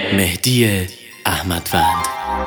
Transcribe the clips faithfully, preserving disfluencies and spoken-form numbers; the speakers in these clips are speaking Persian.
مهدی احمدوند.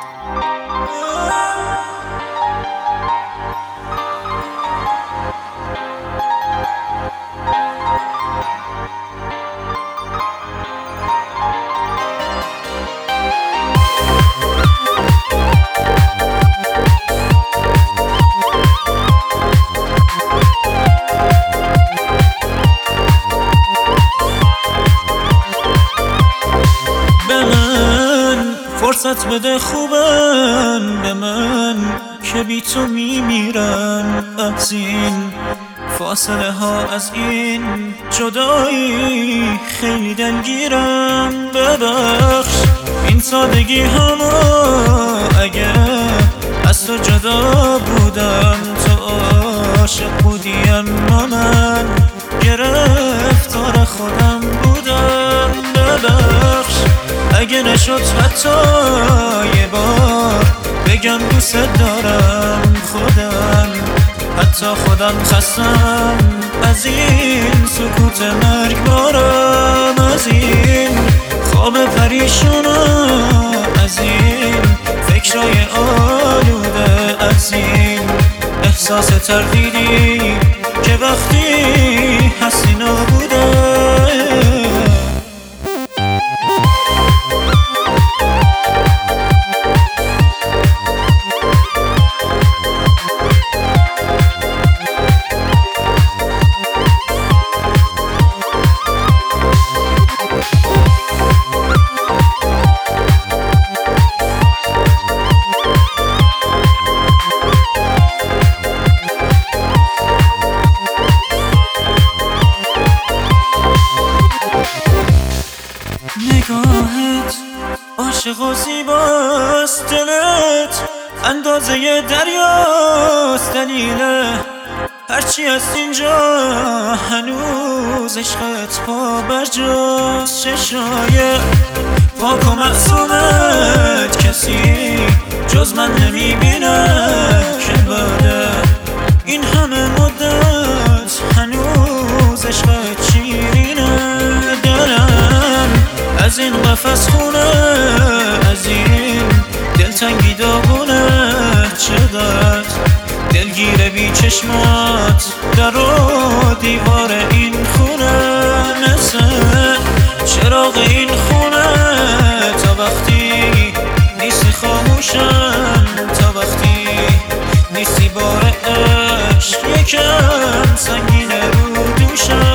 فرصت بده خوبن به من که بی تو میمیرم. از این فاصله ها، از این جدایی خیلی دلگیرم. ببخش این سادگی همو اگه از تو جدا بودم. تو عاشق بودی اما من گرفتار خودم بودم. ببخش اگه نشد حتی یه بار بگم دوست دارم. خودم حتی خودم خستم از این سکوت مرگبارم، از این خواب پریشونم، از این فکرای آلوده، از این احساس تردیدی که وقتی هستی نابوده. نگاهت عاشق و زیباست، دلت اندازه دریاست. دلیل هرچی هست اینجا هنوز عشقت پا برجاست. چشای پاک و معصومت کسی جز من نمیبینه که بعد این همه مدت هنوز عشقت شیرینه. دلم از این قفس خونه، از این دلتنگی داغونه. چقدر دلگیره بی چشمات در و دیوار این خونه. مثل چراغ این خونه تا وقتی نیستی خاموشم، تا وقتی نیستی بار عشق یکم سنگینه رو دوشم.